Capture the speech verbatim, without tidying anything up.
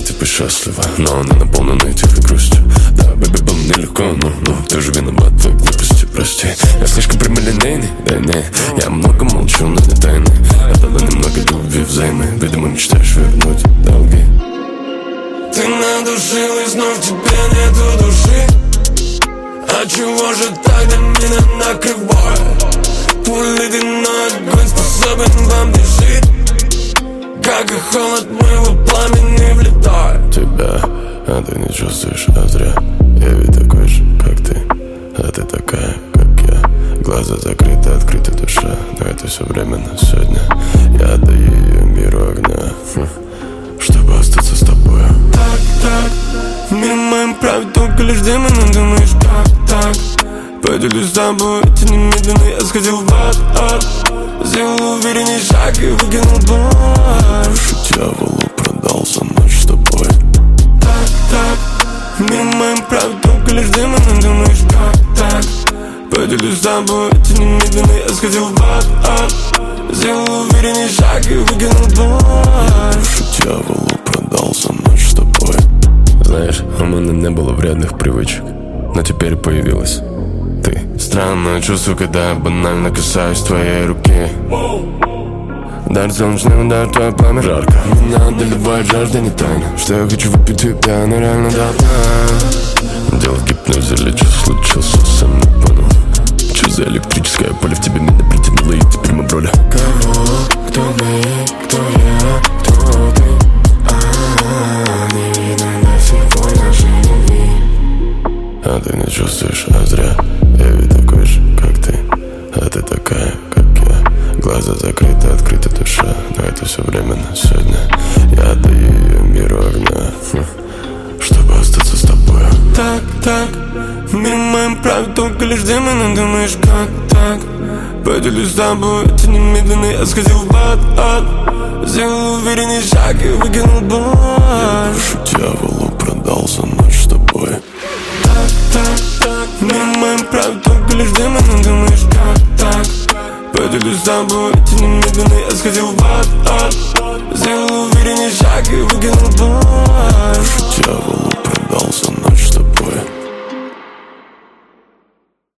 типа счастлива, но она наполнена тихой грустью. Да, бэби, было нелегко, но, но ты же виноват в твоей глупости, прости. Я слишком прямолинейный, да не, я много молчу, но не тайны. Я дала немного любви взаймы, видимо, мечтаешь вернуть долги. Ты надушилась, но в тебе нету души. А чего же тогда меня накрывает? Твой ледяной огонь способен во мне жить, как и холод моего пламени влетает. Тебя, а ты не чувствуешь, а зря. Я ведь такой же, как ты, а ты такая, как я. Глаза закрыты, открыта душа, но это все временно. Сегодня я отдаю ее миру огня, хм, чтобы остаться с тобой. Так, так, в мире моем праве только лишь демоны. Думаешь, как так? Поделюсь с тобой, эти немедленно я сходил в ад, ад. Сделал уверенней шаг и выкинул боль. Душу дьяволу продал за ночь с тобой. Так, так, в мире моем праве только лишь демоны. Думаешь, как так? Поделюсь с тобой, эти немедленно я сходил в ад, ад. Сделал уверенней шаг и выкинул боль. Душу дьяволу продал за ночь с тобой. Знаешь, у меня не было вредных привычек, но теперь появилась ты. Странное чувство, когда я банально касаюсь твоей руки. Дар солнечный удар, твое пламя жарко. Меня одолевает жажда, не тайна, что я хочу выпить тебя, но реально давно. Дело в гипнозе или что случился, сам не понял. Что за электрическое поле в тебе меня притянуло, и теперь мы в роли. Кого? Кто мы? Кто я? Кто ты? А-а-а, не видно до сих пор нашей любви. А ты не чувствуешь, а зря. Я ведь такой же, как ты, а ты такая, как я. Глаза закрыты, открыта душа, но это все временно. Сегодня я отдаю ее миру огня, хм, чтобы остаться с тобой. Так, так, в мире моем праве только лишь демоны. Думаешь, как так? Поделюсь с тобой, эти немедленно я сходил в ад, ад. Сделал уверенней шаг и выкинул боль. Душу дьяволу продал за ночь с тобой. Так, так, так, в мире моем праве только лишь демоны. Думаешь, как так? Поделюсь с тобой, эти немедленно я сходил в ад, ад. Сделал уверенней шаг и выкинул боль. Душу дьяволу